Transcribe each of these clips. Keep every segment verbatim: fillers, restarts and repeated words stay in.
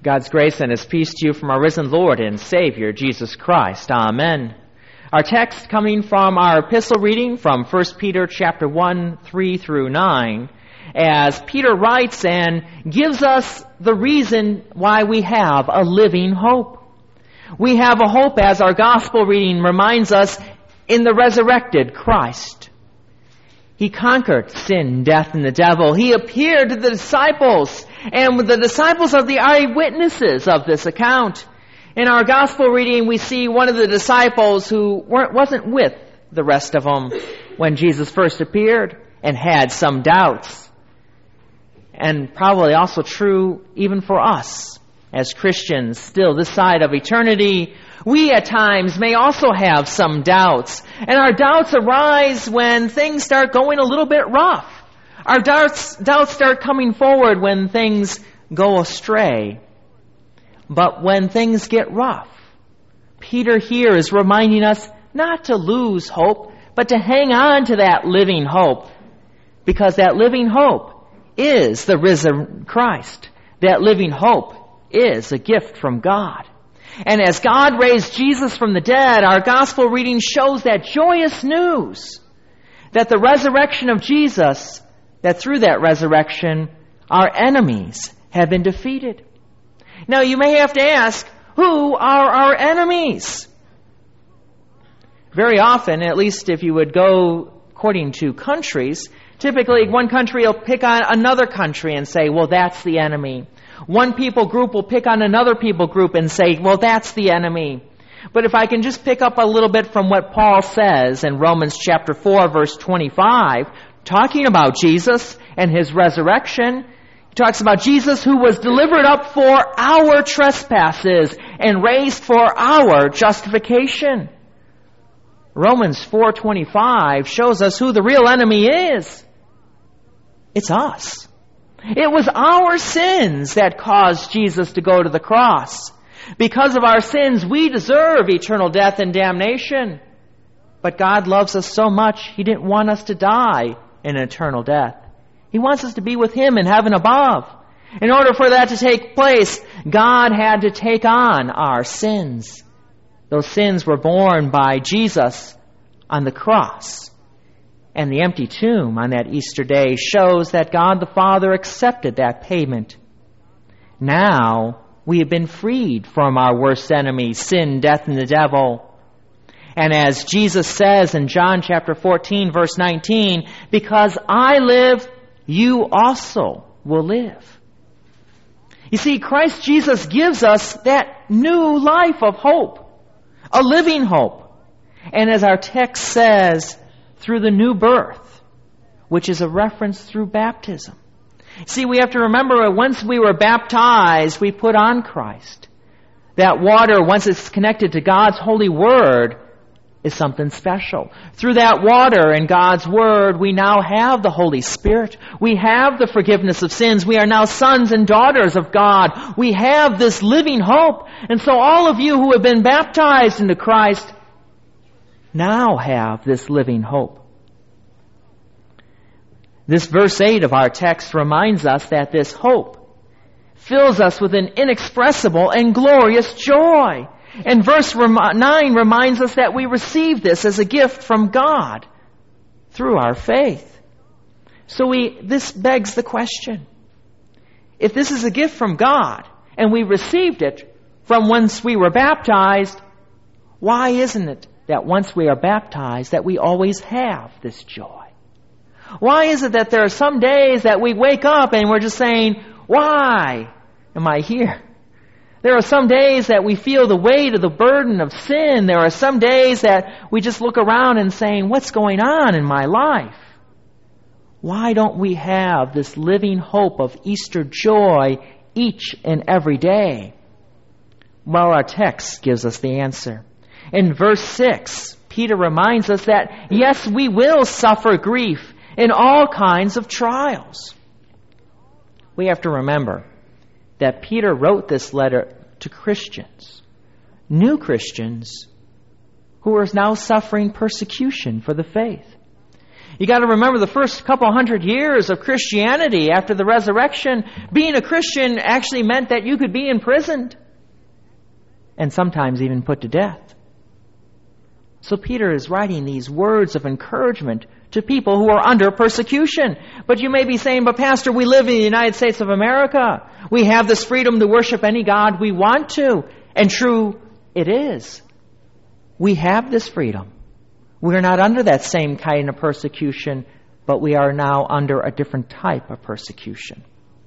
God's grace and His peace to you from our risen Lord and Savior, Jesus Christ. Amen. Our text coming from our epistle reading from First Peter chapter one, three through nine, as Peter writes and gives us the reason why we have a living hope. We have a hope, as our gospel reading reminds us, in the resurrected Christ. He conquered sin, death, and the devil. He appeared to the disciples, and the disciples are the eyewitnesses of this account. In our gospel reading, we see one of the disciples who weren't, wasn't with the rest of them when Jesus first appeared and had some doubts. And probably also true even for us as Christians, still this side of eternity. We at times may also have some doubts. And our doubts arise when things start going a little bit rough. Our doubts, doubts start coming forward when things go astray. But when things get rough, Peter here is reminding us not to lose hope, but to hang on to that living hope. Because that living hope is the risen Christ. That living hope is a gift from God. And as God raised Jesus from the dead, our gospel reading shows that joyous news, that the resurrection of Jesus, that through that resurrection, our enemies have been defeated. Now you may have to ask, who are our enemies? Very often, at least if you would go according to countries, typically one country will pick on another country and say, well, that's the enemy. One people group will pick on another people group and say, well, that's the enemy. But if I can just pick up a little bit from what Paul says in Romans chapter four, verse twenty-five, talking about Jesus and His resurrection, he talks about Jesus who was delivered up for our trespasses and raised for our justification. Romans four twenty-five shows us who the real enemy is. It's us. It was our sins that caused Jesus to go to the cross. Because of our sins, we deserve eternal death and damnation. But God loves us so much, He didn't want us to die in eternal death. He wants us to be with Him in heaven above. In order for that to take place, God had to take on our sins. Those sins were borne by Jesus on the cross. And the empty tomb on that Easter day shows that God the Father accepted that payment. Now we have been freed from our worst enemy, sin, death, and the devil. And as Jesus says in John chapter fourteen, verse nineteen, because I live, you also will live. You see, Christ Jesus gives us that new life of hope, a living hope. And as our text says, through the new birth, which is a reference through baptism. See, we have to remember that once we were baptized, we put on Christ. That water, once it's connected to God's holy word, is something special. Through that water and God's word, we now have the Holy Spirit. We have the forgiveness of sins. We are now sons and daughters of God. We have this living hope. And so all of you who have been baptized into Christ now have this living hope. This verse eight of our text reminds us that this hope fills us with an inexpressible and glorious joy. And verse nine reminds us that we receive this as a gift from God through our faith. So we this begs the question, if this is a gift from God and we received it from once we were baptized, why isn't it that once we are baptized that we always have this joy? Why is it that there are some days that we wake up and we're just saying, why am I here? There are some days that we feel the weight of the burden of sin. There are some days that we just look around and saying, what's going on in my life? Why don't we have this living hope of Easter joy each and every day? Well, our text gives us the answer. In verse six, Peter reminds us that, yes, we will suffer grief in all kinds of trials. We have to remember that Peter wrote this letter to Christians, new Christians, who are now suffering persecution for the faith. You got to remember the first couple hundred years of Christianity after the resurrection, being a Christian actually meant that you could be imprisoned and sometimes even put to death. So Peter is writing these words of encouragement to people who are under persecution. But you may be saying, but Pastor, we live in the United States of America. We have this freedom to worship any God we want to. And true, it is. We have this freedom. We are not under that same kind of persecution, but we are now under a different type of persecution.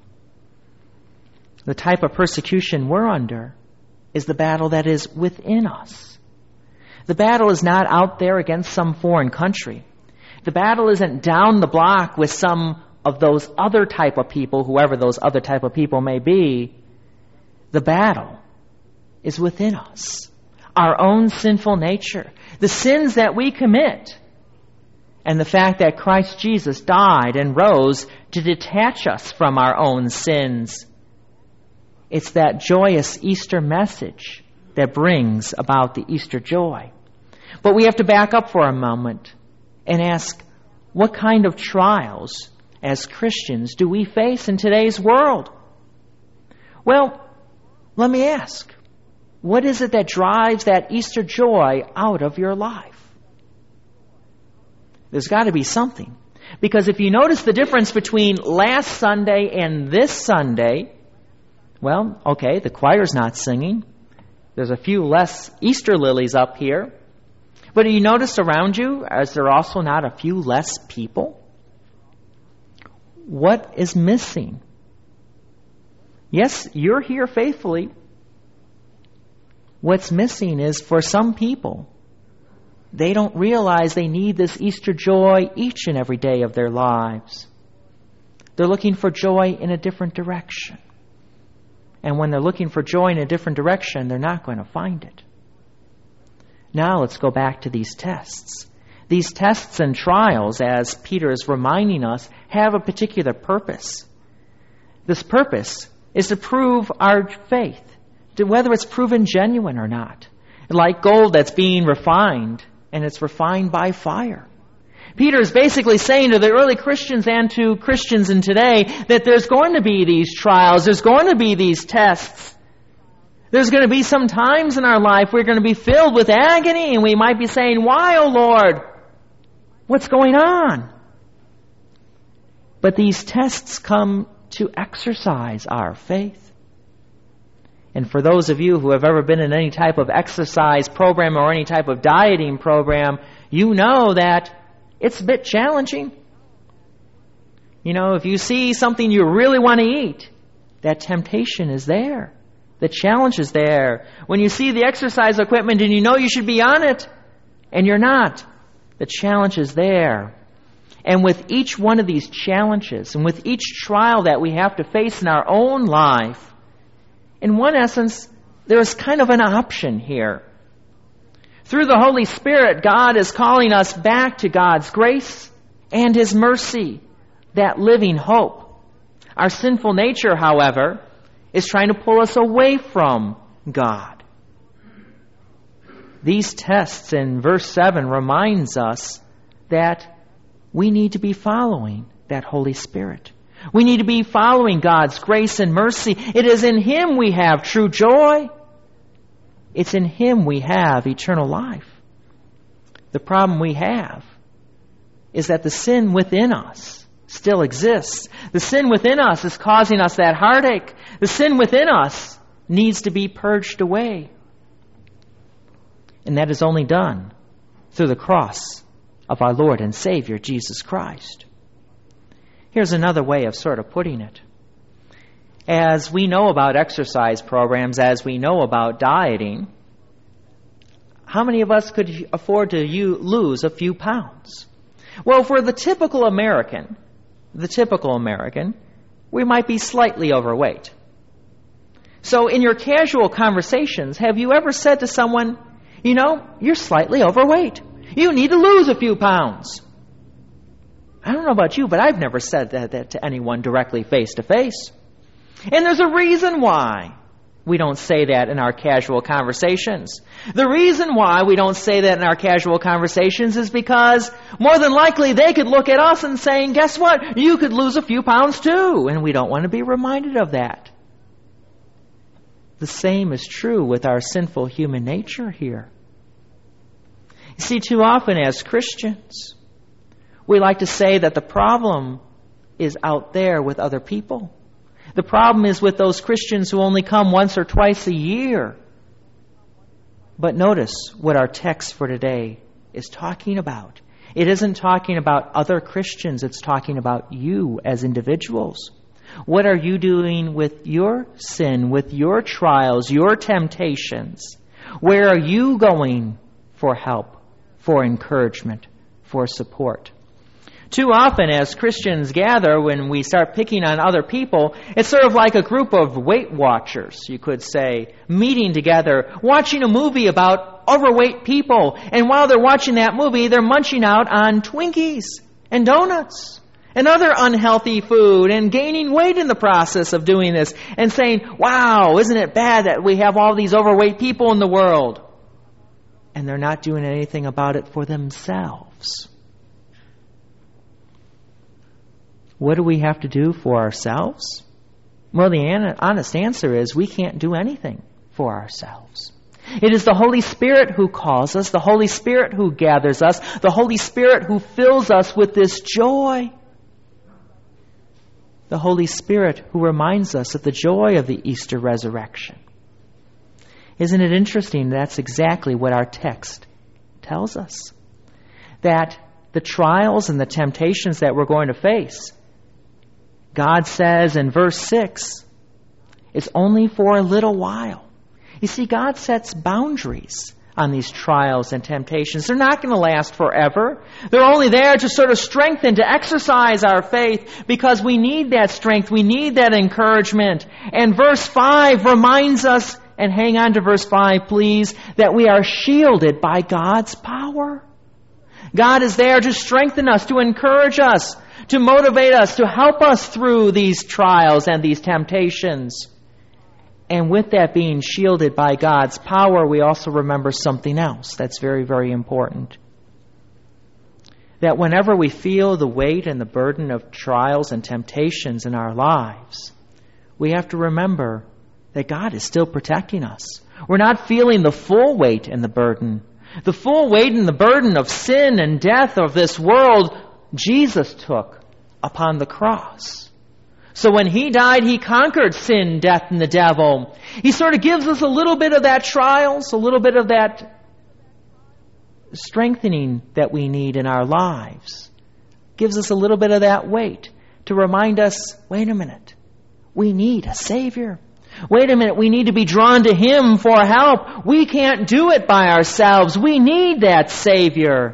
The type of persecution we're under is the battle that is within us. The battle is not out there against some foreign country. The battle isn't down the block with some of those other type of people, whoever those other type of people may be. The battle is within us. Our own sinful nature. The sins that we commit. And the fact that Christ Jesus died and rose to detach us from our own sins. It's that joyous Easter message that brings about the Easter joy. But we have to back up for a moment and ask, what kind of trials as Christians do we face in today's world? Well, let me ask, what is it that drives that Easter joy out of your life? There's got to be something. Because if you notice the difference between last Sunday and this Sunday, well, okay, the choir's not singing. There's a few less Easter lilies up here. But you notice around you, is there also not a few less people? What is missing? Yes, you're here faithfully. What's missing is for some people, they don't realize they need this Easter joy each and every day of their lives. They're looking for joy in a different direction. And when they're looking for joy in a different direction, they're not going to find it. Now let's go back to these tests. These tests and trials, as Peter is reminding us, have a particular purpose. This purpose is to prove our faith, to whether it's proven genuine or not. Like gold that's being refined, and it's refined by fire. Peter is basically saying to the early Christians and to Christians in today that there's going to be these trials, there's going to be these tests. There's going to be some times in our life we're going to be filled with agony, and we might be saying, why, O Lord? What's going on? But these tests come to exercise our faith. And for those of you who have ever been in any type of exercise program or any type of dieting program, you know that it's a bit challenging. You know, if you see something you really want to eat, that temptation is there. The challenge is there. When you see the exercise equipment and you know you should be on it, and you're not, the challenge is there. And with each one of these challenges, and with each trial that we have to face in our own life, in one essence, there's kind of an option here. Through the Holy Spirit, God is calling us back to God's grace and His mercy, that living hope. Our sinful nature, however, is trying to pull us away from God. These tests in verse seven reminds us that we need to be following that Holy Spirit. We need to be following God's grace and mercy. It is in Him we have true joy. It's in Him we have eternal life. The problem we have is that the sin within us still exists. The sin within us is causing us that heartache. The sin within us needs to be purged away. And that is only done through the cross of our Lord and Savior, Jesus Christ. Here's another way of sort of putting it. As we know about exercise programs, as we know about dieting, how many of us could afford to you lose a few pounds? Well, for the typical American, the typical American, we might be slightly overweight. So in your casual conversations, have you ever said to someone, you know, you're slightly overweight. You need to lose a few pounds. I don't know about you, but I've never said that, that to anyone directly face to face. And there's a reason why. we don't say that in our casual conversations. The reason why we don't say that in our casual conversations is because more than likely they could look at us and saying, guess what? You could lose a few pounds too. And we don't want to be reminded of that. The same is true with our sinful human nature here. You see, too often as Christians, we like to say that the problem is out there with other people. The problem is with those Christians who only come once or twice a year. But notice what our text for today is talking about. It isn't talking about other Christians. It's talking about you as individuals. What are you doing with your sin, with your trials, your temptations? Where are you going for help, for encouragement, for support? Too often as Christians gather, when we start picking on other people, it's sort of like a group of Weight Watchers, you could say, meeting together, watching a movie about overweight people. And while they're watching that movie, they're munching out on Twinkies and donuts and other unhealthy food and gaining weight in the process of doing this and saying, wow, isn't it bad that we have all these overweight people in the world? And they're not doing anything about it for themselves. What do we have to do for ourselves? Well, the honest answer is we can't do anything for ourselves. It is the Holy Spirit who calls us, the Holy Spirit who gathers us, the Holy Spirit who fills us with this joy. The Holy Spirit who reminds us of the joy of the Easter resurrection. Isn't it interesting? That's exactly what our text tells us. That the trials and the temptations that we're going to face, God says in verse six, it's only for a little while. You see, God sets boundaries on these trials and temptations. They're not going to last forever. They're only there to sort of strengthen, to exercise our faith, because we need that strength. We need that encouragement. And verse five reminds us, and hang on to verse five, please, that we are shielded by God's power. God is there to strengthen us, to encourage us, to motivate us, to help us through these trials and these temptations. And with that being shielded by God's power, we also remember something else that's very, very important. That whenever we feel the weight and the burden of trials and temptations in our lives, we have to remember that God is still protecting us. We're not feeling the full weight and the burden. The full weight and the burden of sin and death of this world, Jesus took upon the cross. So when He died, He conquered sin, death, and the devil. He sort of gives us a little bit of that trials, a little bit of that strengthening that we need in our lives. Gives us a little bit of that weight to remind us, wait a minute, we need a Savior. Wait a minute, we need to be drawn to Him for help. We can't do it by ourselves. We need that Savior.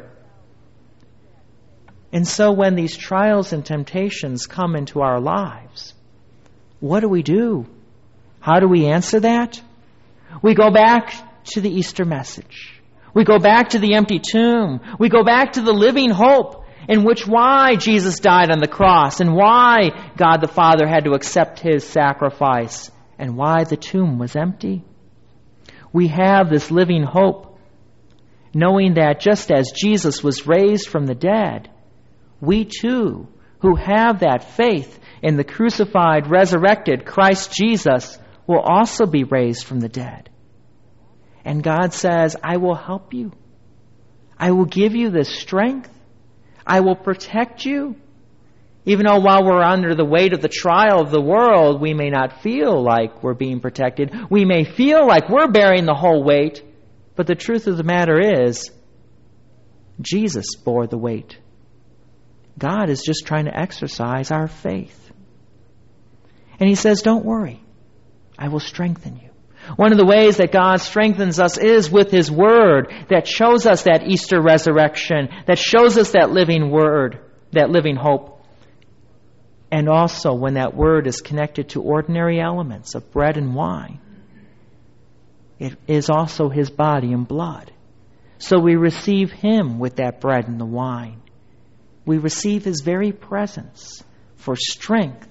And so when these trials and temptations come into our lives, what do we do? How do we answer that? We go back to the Easter message. We go back to the empty tomb. We go back to the living hope in which why Jesus died on the cross and why God the Father had to accept His sacrifice and why the tomb was empty. We have this living hope, knowing that just as Jesus was raised from the dead, we too, who have that faith in the crucified, resurrected Christ Jesus, will also be raised from the dead. And God says, I will help you. I will give you this strength. I will protect you. Even though while we're under the weight of the trial of the world, we may not feel like we're being protected. We may feel like we're bearing the whole weight. But the truth of the matter is, Jesus bore the weight. God is just trying to exercise our faith. And He says, don't worry. I will strengthen you. One of the ways that God strengthens us is with His Word that shows us that Easter resurrection, that shows us that living Word, that living hope. And also when that Word is connected to ordinary elements of bread and wine, it is also His body and blood. So we receive Him with that bread and the wine. We receive His very presence for strength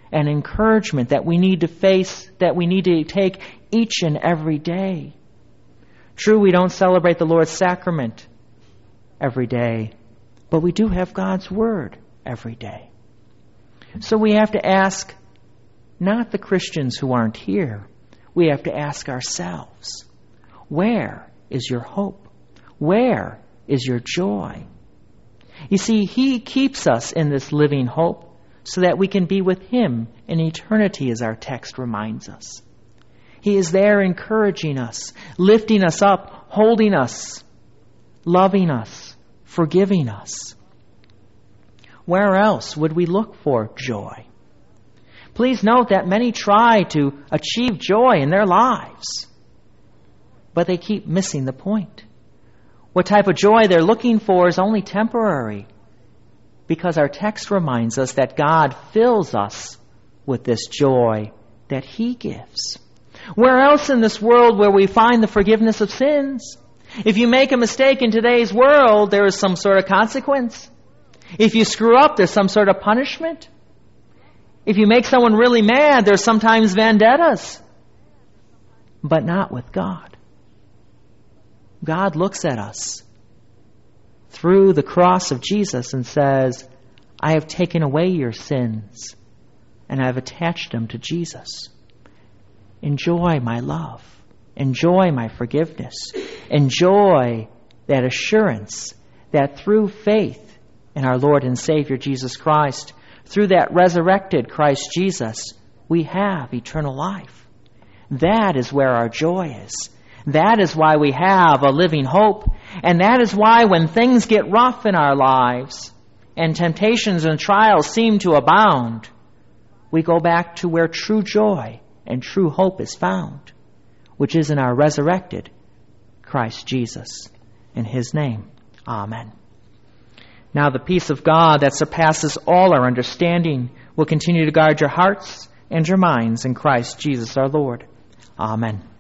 and encouragement that we need to face, that we need to take each and every day. True, we don't celebrate the Lord's sacrament every day, but we do have God's Word every day. So we have to ask not the Christians who aren't here. We have to ask ourselves, where is your hope? Where is your joy? You see, He keeps us in this living hope so that we can be with Him in eternity, as our text reminds us. He is there encouraging us, lifting us up, holding us, loving us, forgiving us. Where else would we look for joy? Please note that many try to achieve joy in their lives, but they keep missing the point. What type of joy they're looking for is only temporary, because our text reminds us that God fills us with this joy that He gives. Where else in this world will we find the forgiveness of sins? If you make a mistake in today's world, there is some sort of consequence. If you screw up, there's some sort of punishment. If you make someone really mad, there's sometimes vendettas. But not with God. God looks at us through the cross of Jesus and says, I have taken away your sins and I've attached them to Jesus. Enjoy my love. Enjoy my forgiveness. Enjoy that assurance that through faith in our Lord and Savior Jesus Christ, through that resurrected Christ Jesus, we have eternal life. That is where our joy is. That is why we have a living hope. And that is why when things get rough in our lives and temptations and trials seem to abound, we go back to where true joy and true hope is found, which is in our resurrected Christ Jesus. In His name, amen. Now the peace of God that surpasses all our understanding will continue to guard your hearts and your minds in Christ Jesus our Lord. Amen.